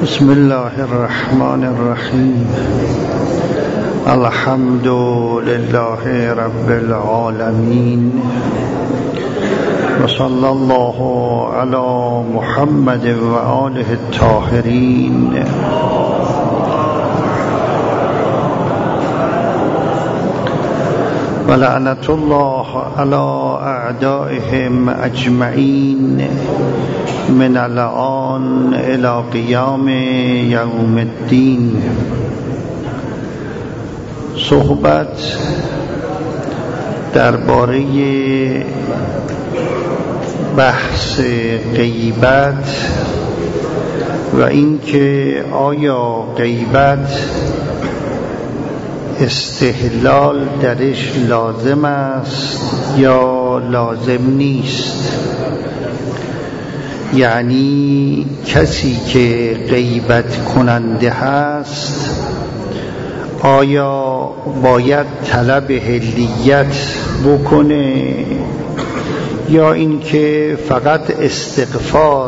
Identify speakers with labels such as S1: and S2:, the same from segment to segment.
S1: بسم الله الرحمن الرحیم. الحمد لله رب العالمین و صلی الله علی محمد و آله الطاهرین. و لعنت الله علی اعدائهم اجمعین من الآن الی قیام یوم الدین. صحبت درباره بحث غیبت و اینکه آیا غیبت استحلال درش لازم است یا لازم نیست. یعنی کسی که غیبت کننده هست آیا باید طلب حلیت بکنه یا اینکه فقط استغفار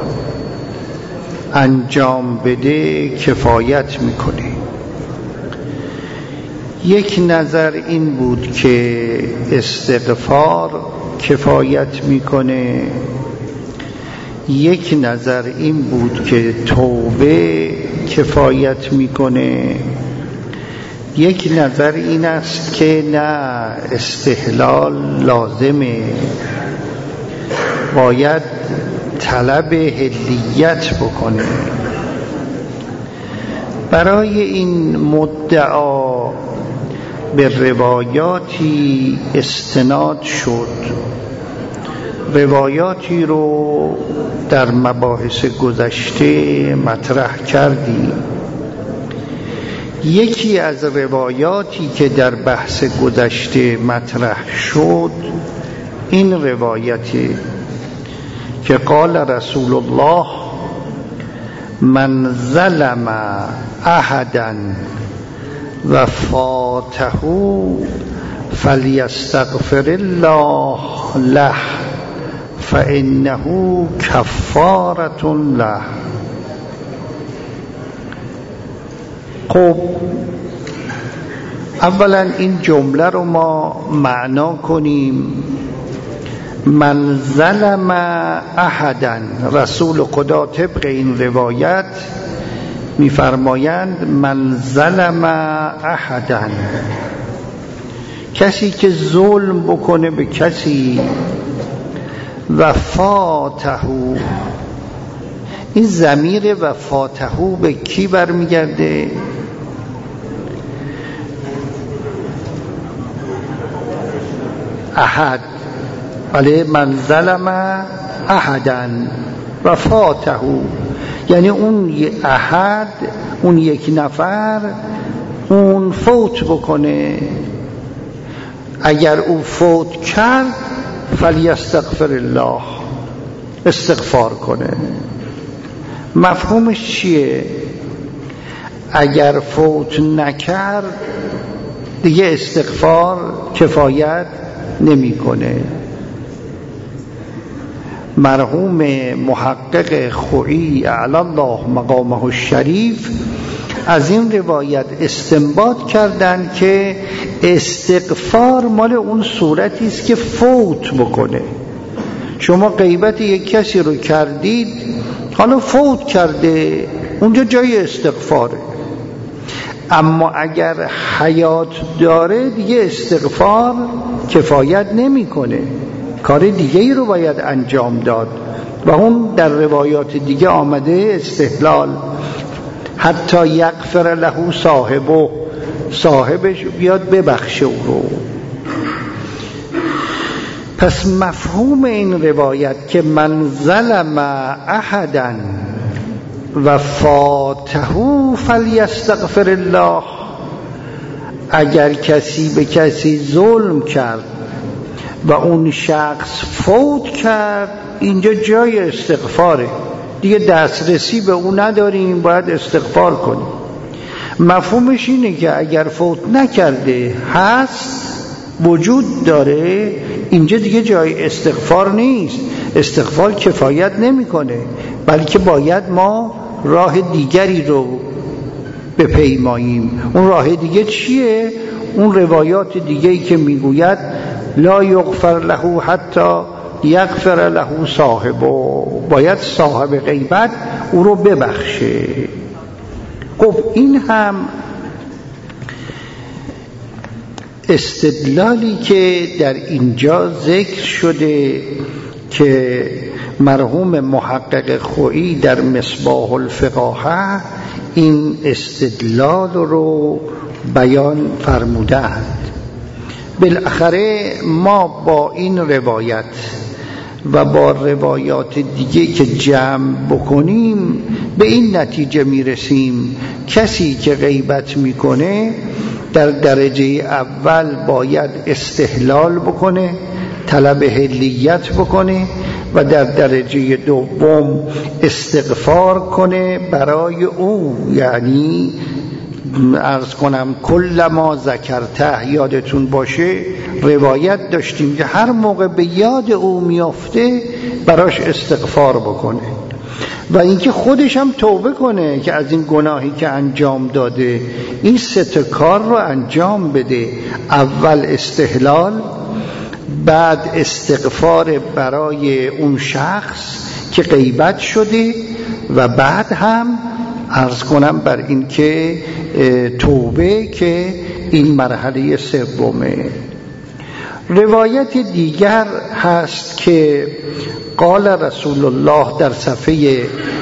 S1: انجام بده کفایت میکنه؟ یک نظر این بود که استغفار کفایت میکنه، یک نظر این بود که توبه کفایت میکنه، یک نظر این است که نه، استحلال لازمه، باید طلب حلیت بکنه. برای این مدعا به روایاتی استناد شد. روایاتی رو در مباحث گذشته مطرح کردیم. یکی از روایاتی که در بحث گذشته مطرح شد این روایتی که قال رسول الله: من ظلم احدا و فاته فلیستغفر الله له فانه کفارة له. خب اولا این جمله رو ما معنا کنیم. من ظلم احدا، رسول خدا طبق این روایت میفرمایند من ظلم احدا، کسی که ظلم بکنه به کسی. و فاته، این ضمیر و فاته به کی برمیگرده؟ احد. بله، من ظلم احدا و فاته، یعنی اون احد، اون یک نفر، اون فوت بکنه. اگر او فوت کرد فلیستغفر الله، استغفار کنه. مفهومش چیه؟ اگر فوت نکرد دیگه استغفار کفایت نمیکنه. مرحوم محقق خویی اعلی الله مقامه الشریف از این روایت استنباط کردند که استغفار مال اون صورتی است که فوت بکنه. شما غیبت یک کسی رو کردید، حالا فوت کرده، اونجا جای استغفاره. اما اگر حیات داره دیگه استغفار کفایت نمیکنه، کار دیگه ای رو باید انجام داد و اون در روایات دیگه آمده استحلال حتی یغفر له صاحبه، صاحبش بیاد ببخشه او رو. پس مفهوم این روایت که من ظلم احدا و فاته فلیستغفر الله، اگر کسی به کسی ظلم کرد و اون شخص فوت کرد، اینجا جای استغفاره، دیگه دسترسی به اون نداریم، باید استغفار کنیم. مفهومش اینه که اگر فوت نکرده هست، وجود داره، اینجا دیگه جای استغفار نیست، استغفار کفایت نمیکنه، بلکه باید ما راه دیگری رو بپیماییم. اون راه دیگه چیه؟ اون روایات دیگه‌ای که میگوید لا یغفر له حتی یغفر له صاحبه، باید صاحب غیبت او رو ببخشه. خب این هم استدلالی که در اینجا ذکر شده که مرحوم محقق خویی در مصباح الفقاهه این استدلال رو بیان فرمودند. بالاخره ما با این روایت و با روایات دیگه که جمع بکنیم به این نتیجه میرسیم کسی که غیبت میکنه در درجه اول باید استحلال بکنه، طلب حلیت بکنه و در درجه دوم استغفار کنه برای او. یعنی عرض کنم کل ما ذکرته، یادتون باشه روایت داشتیم که هر موقع به یاد او میافته براش استغفار بکنه و اینکه خودش هم توبه کنه که از این گناهی که انجام داده. این سه کار رو انجام بده: اول استحلال، بعد استغفار برای اون شخص که غیبت شده و بعد هم عرض کنم بر این که توبه که این مرحله سومه. روایت دیگر هست که قال رسول الله در صفحه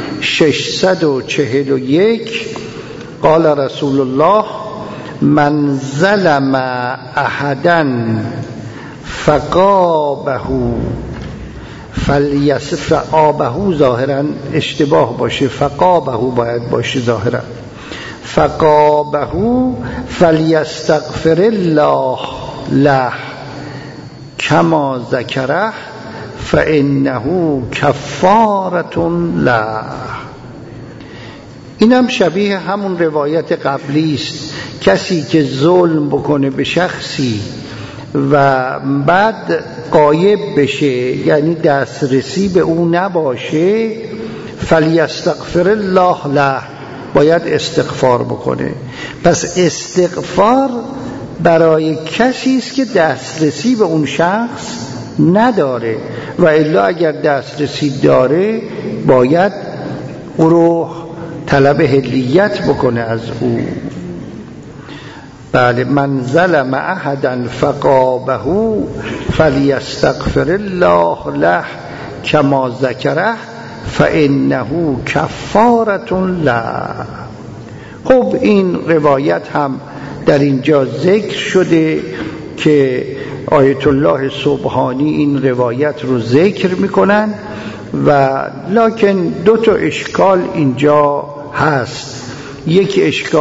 S1: 641 قال رسول الله من ظلم احدا فقابه فآبه، ظاهرا اشتباه باشه، فقابه باید باشه ظاهرا، فقابه فلیستغفر الله له کما ذکره فانه کفارة له. اینم شبیه همون روایت قبلی است. کسی که ظلم بکنه به شخصی و بعد غایب بشه، یعنی دسترسی به او نباشه، فلیستغفر الله له، باید استغفار بکنه. پس استغفار برای کسی است که دسترسی به اون شخص نداره و الا اگر دسترسی داره باید او رو طلب حلیت بکنه از او. بله، من ظلم احدا فقابه فلیستغفر الله له کما ذکره فانه کفارة له. خب این روایت هم در اینجا ذکر شده که آیت الله سبحانی این روایت رو ذکر میکنن و لکن دو تا اشکال اینجا هست. یک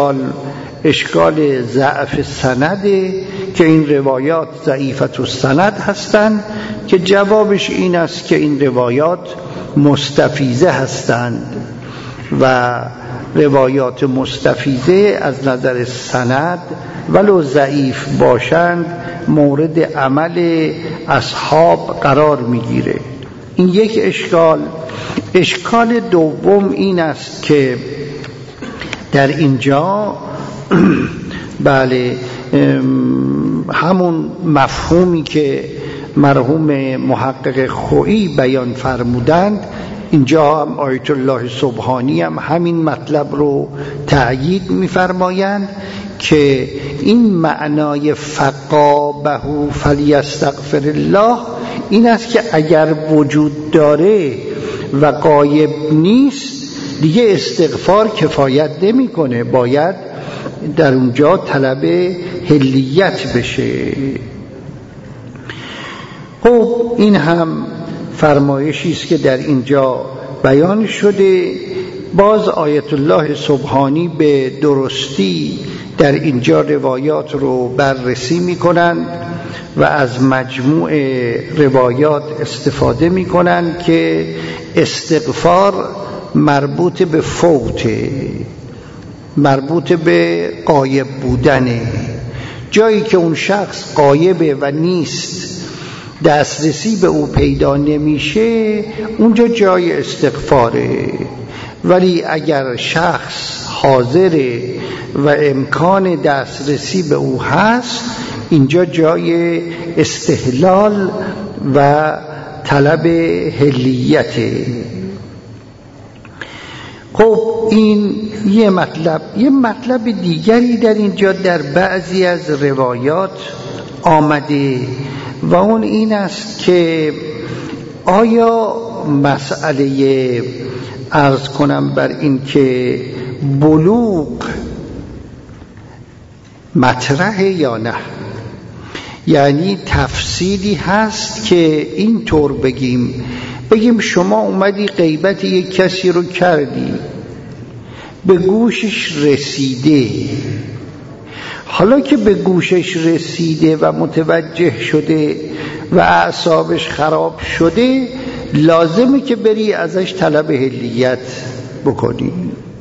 S1: اشکال ضعف سنده که این روایات ضعیفت السند هستند که جوابش این است که این روایات مستفیضه هستند و روایات مستفیضه از نظر سند ولو ضعیف باشند مورد عمل اصحاب قرار میگیره. این یک اشکال. اشکال دوم این است که در اینجا بله همون مفهومی که مرحوم محقق خویی بیان فرمودند اینجا هم آیت الله سبحانی هم همین مطلب رو تأیید می‌فرمایند که این معنای فقابه فلیستغفر الله این است که اگر وجود داره و غایب نیست دیگه استغفار کفایت نمی‌کنه، باید در اونجا طلب حلیت بشه. خب این هم فرمایشی است که در اینجا بیان شده. باز آیت الله سبحانی به درستی در اینجا روایات رو بررسی می‌کنند و از مجموع روایات استفاده می‌کنند که استغفار مربوط به فوته، مربوط به غایب بودنه. جایی که اون شخص غایبه و نیست، دسترسی به او پیدا نمیشه، اونجا جای استغفاره. ولی اگر شخص حاضر و امکان دسترسی به او هست، اینجا جای استحلال و طلب حلیته. خب این یه مطلب دیگری در اینجا در بعضی از روایات آمده و اون این است که آیا مسئله عرض کنم بر این که بلوغ مطرحه یا نه؟ یعنی تفصیلی هست که این طور بگیم شما اومدی غیبت یک کسی رو کردی، به گوشش رسیده، حالا که به گوشش رسیده و متوجه شده و اعصابش خراب شده، لازمه که بری ازش طلب حلیت بکنی.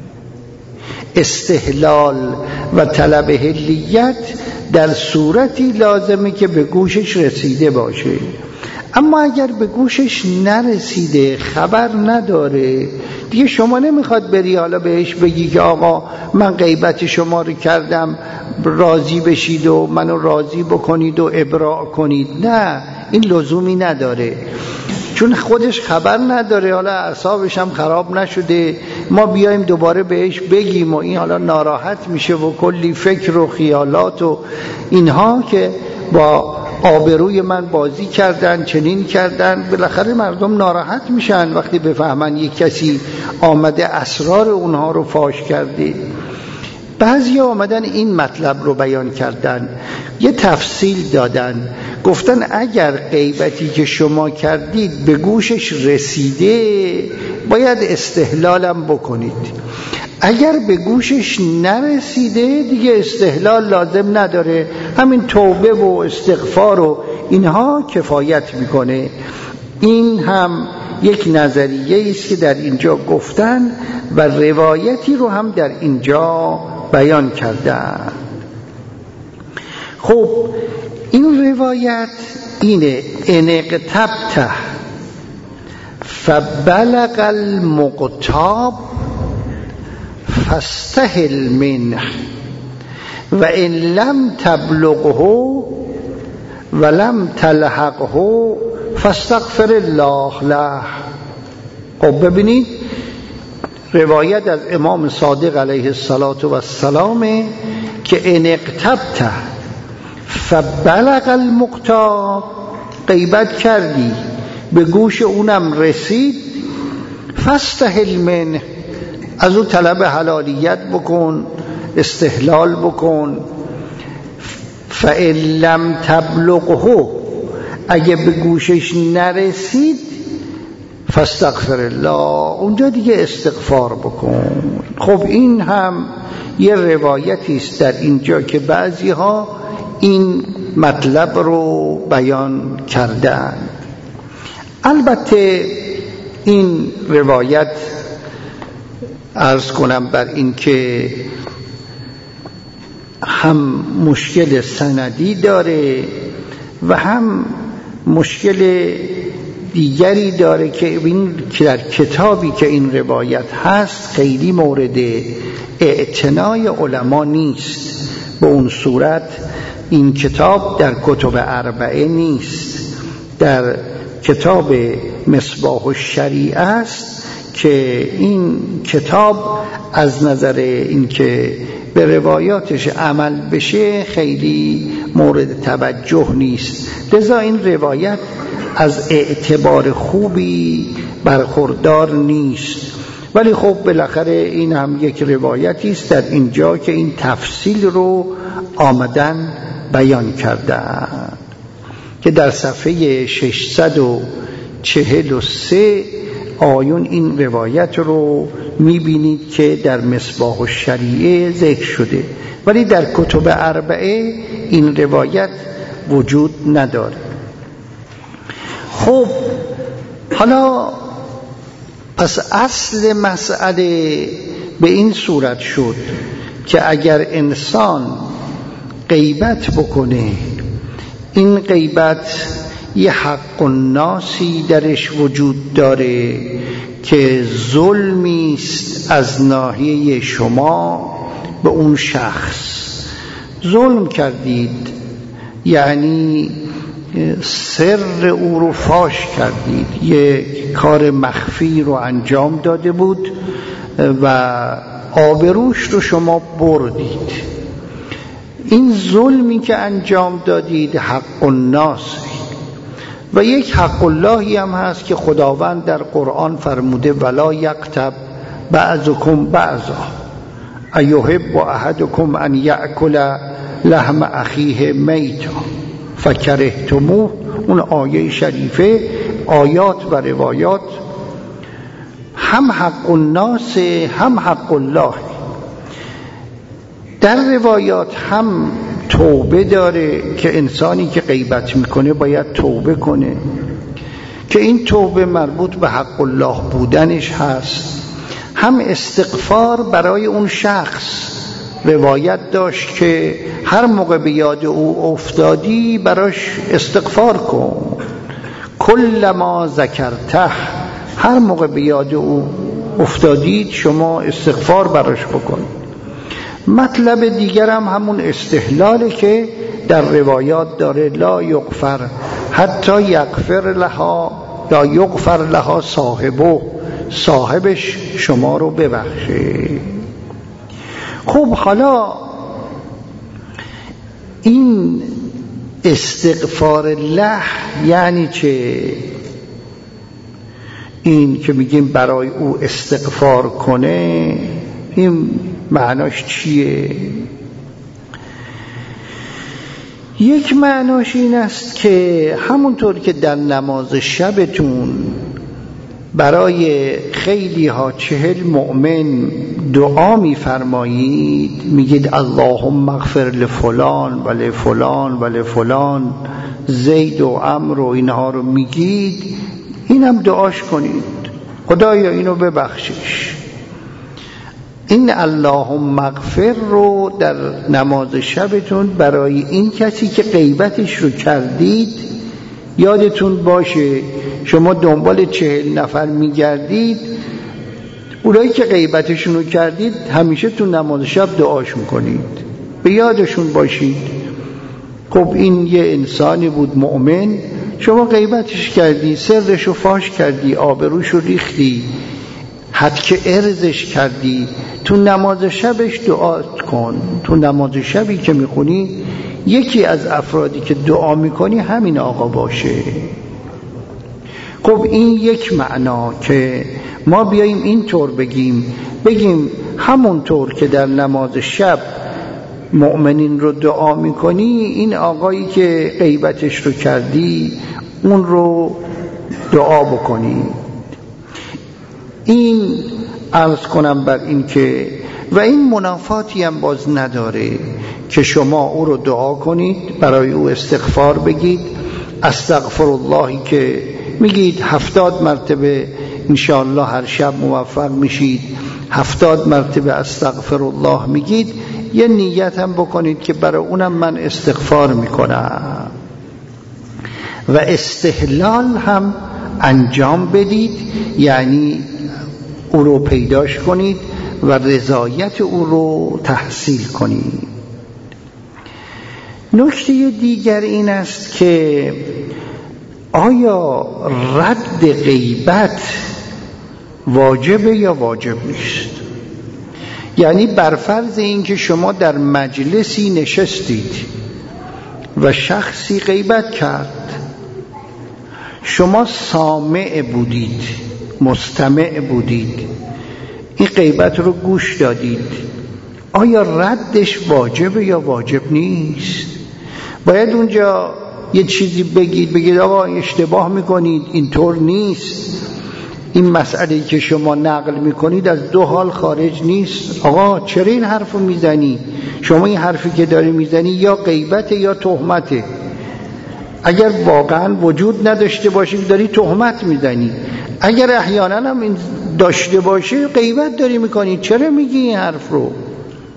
S1: استحلال و طلب حلیت در صورتی لازمه که به گوشش رسیده باشه. اما اگر به گوشش نرسیده، خبر نداره، دیگه شما نمیخواد بری حالا بهش بگی که آقا من غیبت شما رو کردم، راضی بشید و منو راضی بکنید و ابراء کنید. نه، این لزومی نداره، چون خودش خبر نداره، حالا اعصابش هم خراب نشده، ما بیایم دوباره بهش بگیم و این حالا ناراحت میشه و کلی فکر و خیالات و اینها که با آبروی من بازی کردن، چنین کردن. بالاخره مردم ناراحت میشن وقتی بفهمن یک کسی آمده اسرار اونها رو فاش کرده. بعضی آمدن این مطلب رو بیان کردن، یه تفصیل دادن، گفتن اگر غیبتی که شما کردید به گوشش رسیده، باید استحلالم بکنید. اگر به گوشش نرسیده، دیگه استحلال لازم نداره، همین توبه و استغفار و اینها کفایت میکنه. این هم یک نظریه است که در اینجا گفتن و روایتی رو هم در اینجا بیان کردن. خب این روایت اینه: ان اغتبت فبلغ المغتاب فاستحل منه و ان لم تبلغه ولم تلحقه فاستغفر الله له. خب ببینید، روایت از امام صادق علیه السلام که ان اغتبت فبلغ المغتاب، غیبت کردی به گوش اونم رسید، فاستحل منه، از او طلب حلالیت بکن، استحلال بکن. فإن لم تبلغه، اگه به گوشش نرسید، فاستغفر الله، اونجا دیگه استغفار بکن. خب این هم یه روایتی است در اینجا که بعضی ها این مطلب رو بیان کردن. البته این روایت عرض کنم بر این که هم مشکل سندی داره و هم مشکل دیگری داره که این در کتابی که این روایت هست خیلی مورد اعتنای علما نیست. به اون صورت این کتاب در کتب اربعه نیست، در کتاب مصباح الشریعه است که این کتاب از نظر اینکه به روایاتش عمل بشه خیلی مورد توجه نیست. لذا این روایت از اعتبار خوبی برخوردار نیست. ولی خب بالاخره این هم یک روایتی است در اینجا که این تفصیل رو آمدن بیان کردن، که در صفحه 643 آیون این روایت رو میبینید که در مصباح الشریعه ذکر شده، ولی در کتب اربعه این روایت وجود نداره. خب حالا پس اصل مسئله به این صورت شد که اگر انسان غیبت بکنه، این غیبت یه حق الناسی درش وجود داره که ظلمی است از ناحیه شما به اون شخص. ظلم کردید یعنی سر او رو فاش کردید، یک کار مخفی رو انجام داده بود و آبروش رو شما بردید. این ظلمی که انجام دادید حق الناس. و یک حق اللهی هم هست که خداوند در قرآن فرموده ولا یغتب بعضکم بعضا ایحب احدکم ان یأکل لحم اخیه میتا فکرهتموه. اون آیه شریفه، آیات و روایات هم حق الناس هم حق الله. در روایات هم توبه داره که انسانی که غیبت میکنه باید توبه کنه که این توبه مربوط به حق الله بودنش هست، هم استغفار برای اون شخص. روایت داشت که هر موقع به یاد او افتادی براش استغفار کن، کلما ذکرته، هر موقع به یاد او افتادید شما استغفار براش بکن. مطلب دیگر هم همون استحلاله که در روایات داره لا یغفر حتی یغفر لها، لا یغفر لها صاحبش شما رو ببخشه. خب حالا این استغفار الله یعنی چه؟ این که میگیم برای او استغفار کنه، این معناش چیه؟ یک معناش این است که همونطور که در نماز شبتون برای خیلی ها 40 مؤمن دعا میفرمایید، میگید اللهم اغفر لفلان و لفلان و لفلان، زید و عمر و اینها رو میگید، اینم دعاش کنید خدایا اینو ببخشش. این اللهم اغفر رو در نماز شبتون برای این کسی که غیبتش رو کردید، یادتون باشه شما دنبال 40 نفر میگردید، اونایی که غیبتشون رو کردید همیشه تو نماز شب دعاش میکنید، به یادشون باشید. خب این یه انسانی بود مؤمن، شما غیبتش کردی، سرش رو فاش کردی، آبروش رو ریختی، حتی ارزش کردی، تو نماز شبش دعا کن. تو نماز شبی که میخونی یکی از افرادی که دعا میکنی همین آقا باشه. خب این یک معنا که ما بیاییم اینطور بگیم همونطور که در نماز شب مؤمنین رو دعا میکنی، این آقایی که غیبتش رو کردی اون رو دعا بکنی. این عرض کنم بر این که و این منافاتی هم باز نداره که شما او رو دعا کنید، برای او استغفار بگید. استغفر اللهی که میگید 70 مرتبه انشاءالله هر شب موفق میشید، 70 مرتبه استغفر الله میگید، یه نیت هم بکنید که برای اونم من استغفار میکنم و استحلال هم انجام بدید، یعنی او رو پیداش کنید و رضایت او رو تحصیل کنید. نکته دیگر این است که آیا رد غیبت واجبه یا واجب نیست؟ یعنی بر فرض این که شما در مجلسی نشستید و شخصی غیبت کرد، شما سامع بودید، مستمع بودید، این غیبت رو گوش دادید، آیا ردش واجبه یا واجب نیست؟ باید اونجا یه چیزی بگید آقا اشتباه میکنید، اینطور نیست، این مسئله که شما نقل میکنید از دو حال خارج نیست، آقا چرا این حرفو میزنی؟ شما این حرفی که داری میزنی یا غیبته یا تهمته. اگر واقعا وجود نداشته باشه داری تهمت میزنی، اگر احیانا هم این داشته باشه غیبت داری میکنی، چرا میگی این حرف رو؟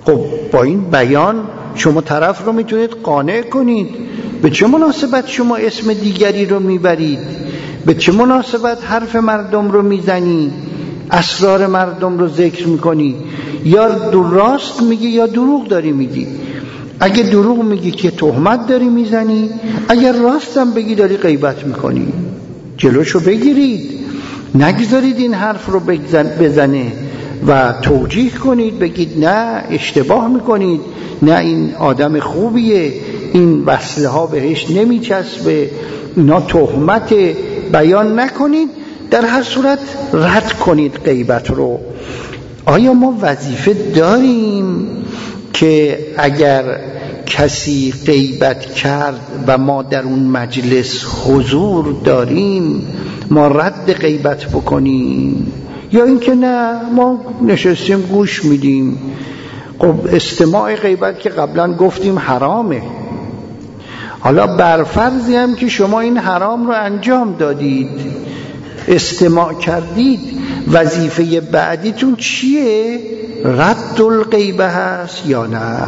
S1: خب با این بیان شما طرف رو میتونید قانع کنید. به چه مناسبت شما اسم دیگری رو میبرید؟ به چه مناسبت حرف مردم رو میزنی؟ اسرار مردم رو ذکر میکنی؟ یا راست میگی یا دروغ داری میگی؟ اگه دروغ میگی که تهمت داری میزنی، اگر راستم بگی داری غیبت میکنی. جلوشو بگیرید، نگذارید این حرف رو بزنه و توجیه کنید، بگید نه اشتباه میکنید، نه این آدم خوبیه، این وصله ها بهش نمیچسبه، اینا تهمت. بیان نکنید، در هر صورت رد کنید غیبت رو. آیا ما وظیفه داریم که اگر کسی غیبت کرد و ما در اون مجلس حضور داریم ما رد غیبت بکنیم، یا اینکه نه ما نشستیم گوش میدیم؟ خب استماع غیبت که قبلا گفتیم حرامه. حالا برفرضی هم که شما این حرام رو انجام دادید، استماع کردید، وظیفه بعدیتون چیه؟ رد الغیبه هست یا نه؟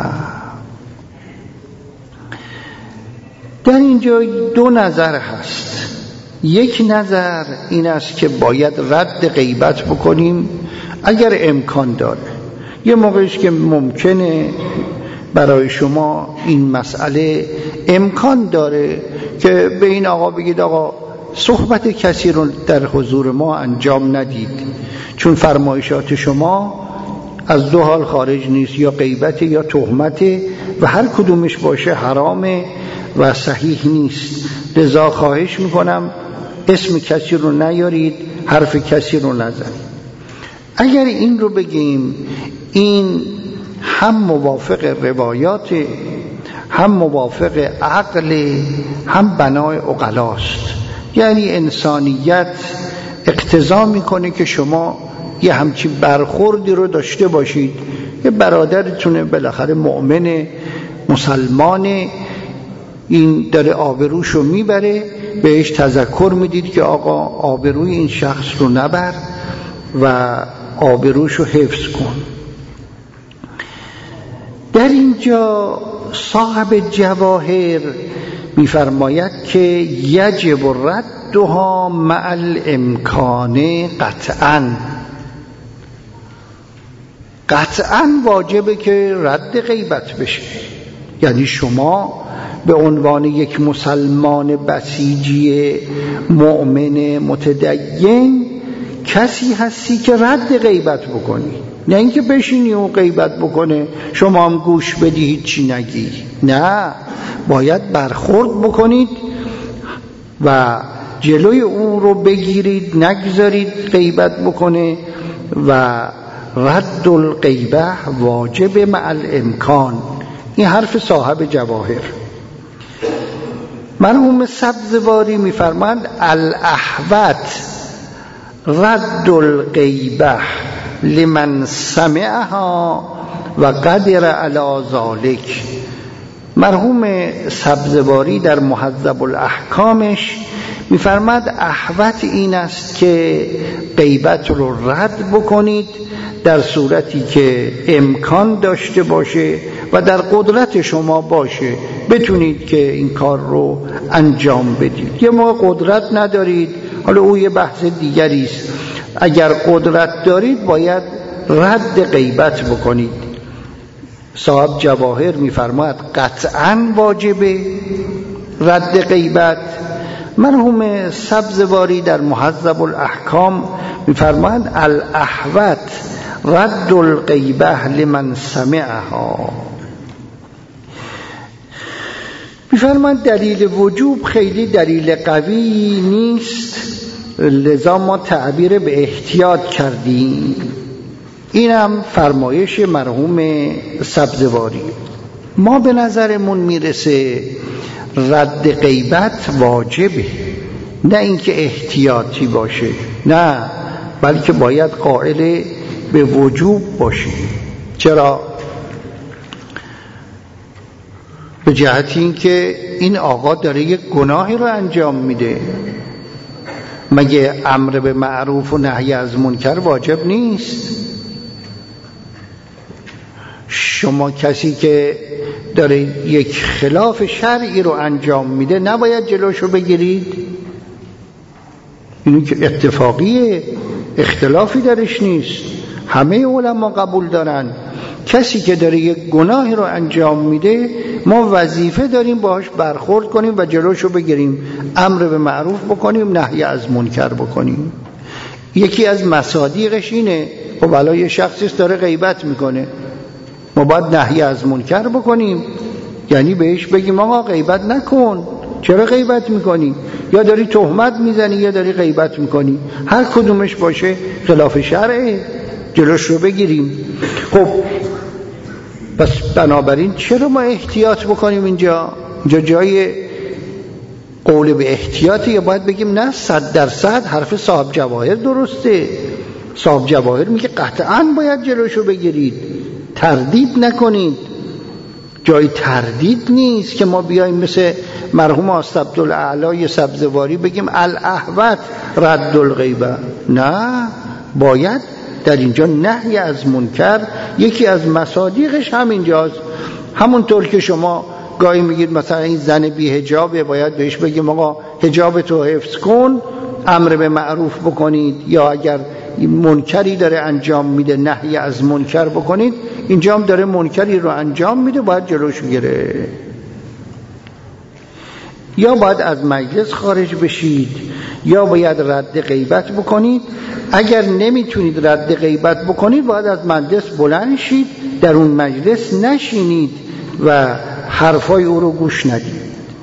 S1: در اینجا دو نظر هست. یک نظر این است که باید رد غیبت بکنیم اگر امکان داره. یه موقعیش که ممکنه برای شما این مسئله امکان داره که به این آقا بگید آقا صحبت کسی رو در حضور ما انجام ندید، چون فرمایشات شما از دو حال خارج نیست، یا غیبت یا تهمت، و هر کدومش باشه حرامه و صحیح نیست. لذا خواهش میکنم اسم کسی رو نیارید، حرف کسی رو نزنید. اگر این رو بگیم این هم موافق روایات، هم موافق عقل، هم بنای عقلاست. یعنی انسانیت اقتضا میکنه که شما یه همچین برخوردی رو داشته باشید. یه برادرتونه بالاخره مؤمن مسلمان، این داره آبروشو میبره، بهش تذکر میدید که آقا آبروی این شخص رو نبر و آبروشو حفظ کن. در اینجا صاحب جواهر میفرماید که یجب ردها مع الامکان قطعاً واجبه که رد غیبت بشه. یعنی شما به عنوان یک مسلمان بسیجی مؤمن متدین کسی هستی که رد غیبت بکنی، نه اینکه بشینی و غیبت بکنه شما هم گوش بدی هیچی نگی. نه، باید برخورد بکنید و جلوی اون رو بگیرید، نگذارید غیبت بکنه. و رد الغیبه واجب مع الامکان. این حرف صاحب جواهر. مرحوم سبزواری میفرماند الاحوط رد الغیبه لمن سمعها و قدر علی ذلک. مرحوم سبزواری در مهذب الاحکامش میفرماد احوط این است که غیبت رو رد بکنید در صورتی که امکان داشته باشه و در قدرت شما باشه، بتونید که این کار رو انجام بدید. یه موقع قدرت ندارید، حالا او یه بحث دیگری است. اگر قدرت دارید باید رد غیبت بکنید. صاحب جواهر میفرماید قطعاً واجبه رد غیبت. مرحوم سبزواری در مهذب الاحکام میفرماید الاحوط رد الغیبه لمن سمعها. میفرماید دلیل وجوب خیلی دلیل قوی نیست، لذا ما تعبیر به احتیاط کردیم. اینم فرمایش مرحوم سبزواری. ما به نظرمون میرسه رد غیبت واجبه، نه اینکه احتیاطی باشه، نه، بلکه باید قائل به وجوب باشه. چرا؟ به جهت اینکه این آقا داره یک گناهی رو انجام میده. مگه امر به معروف و نهی از منکر واجب نیست؟ شما کسی که داره یک خلاف شرعی رو انجام میده نباید جلوشو بگیرید؟ اینو که اتفاقیه، اختلافی درش نیست، همه علما قبول دارن. کسی که داره یک گناهی رو انجام میده ما وظیفه داریم باهاش برخورد کنیم و جلوشو بگیریم، امر به معروف بکنیم، نهی از منکر بکنیم. یکی از مصادیقش اینه، خب الان یه شخصی داره غیبت میکنه، ما باید نهی از منکر بکنیم، یعنی بهش بگیم آقا غیبت نکن، چرا غیبت میکنی؟ یا داری تهمت میزنی یا داری غیبت میکنی، هر کدومش باشه خلاف شرعه، جلوش رو بگیریم. خب پس بنابراین چرا ما احتیاط بکنیم؟ اینجا جای قول به احتیاطی، یا باید بگیم نه 100% حرف صاحب جواهر درسته، صاحب جواهر میگه قطعاً باید جلوشو بگیرید، تردید نکنید. جای تردید نیست که ما بیایم مثل مرحوم عبدالعلی سبزواری بگیم الاحوط رد الغیبه. نه، باید در اینجا نهی از منکر یکی از مصادیقش همینجاست. همونطور که شما گاهی میگید مثلا این زن بی حجابه، باید بهش بگیم آقا حجابتو حفظ کن، امر به معروف بکنید، یا اگر منکری داره انجام میده نهی از منکر بکنید. اینجا هم داره منکری رو انجام میده، باید جلوش بگیره. یا باید از مجلس خارج بشید یا باید رد غیبت بکنید. اگر نمیتونید رد غیبت بکنید باید از مجلس بلند شید، در اون مجلس نشینید و حرفای او رو گوش ندید.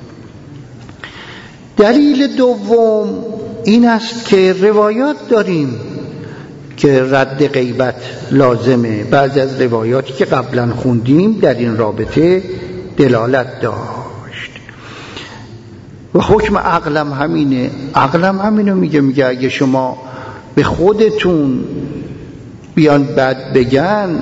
S1: دلیل دوم این است که روایات داریم که رد غیبت لازمه. بعضی از روایاتی که قبلا خوندیم در این رابطه دلالت داشت و حکم عقلم همینه. عقلم همینو میگه اگه شما به خودتون بیان بد بگن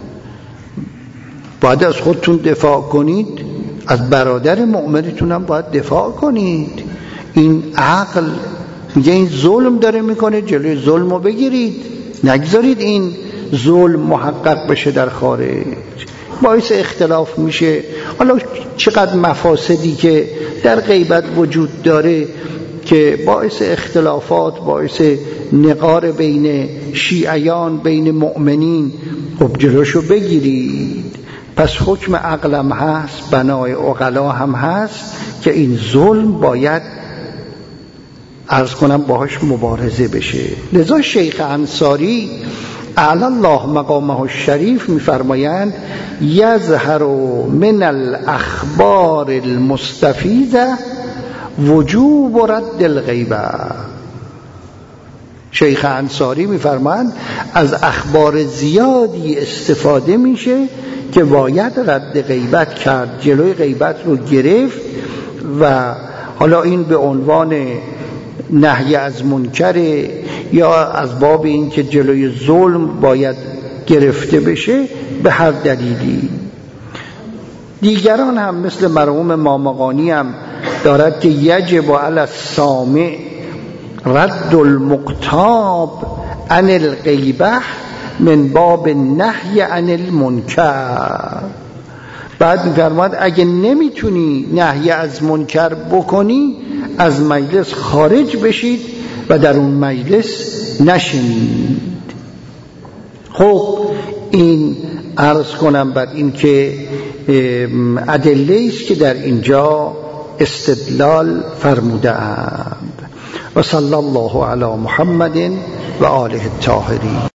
S1: باید از خودتون دفاع کنید، از برادر مؤمنتون هم باید دفاع کنید. این عقل میگه این ظلم داره میکنه، جلوی ظلم رو بگیرید، نگذارید این ظلم محقق بشه در خارج، باعث اختلاف میشه. حالا چقدر مفاسدی که در غیبت وجود داره که باعث اختلافات، باعث نقار بین شیعیان، بین مؤمنین، خب جلوشو بگیرید. پس حکم عقلم هست، بنای عقلا هم هست که این ظلم باید عرض کنم باهاش مبارزه بشه. لذا شیخ انصاری اعلی الله مقامه الشریف میفرمایند یظهر من الاخبار المستفیضه وجوب رد الغیبه. شیخ انصاری میفرمایند از اخبار زیادی استفاده میشه که باید رد غیبت کرد، جلوی غیبت رو گرفت و حالا این به عنوان نهی از منکر یا از باب این که جلوی ظلم باید گرفته بشه، به هر دلیلی. دیگران هم مثل مرحوم مامقانی هم دارد که یجب علی السامع رد المقتاب عن الغیبه من باب نهی عن المنکر. بعد می‌فرماید اگه نمیتونی نهی از منکر بکنی از مجلس خارج بشید و در اون مجلس نشینید. خب این عرض کنم بر این که ادله است که در اینجا استدلال فرموده اند. و صلی الله علی محمد و آله الطاهرین.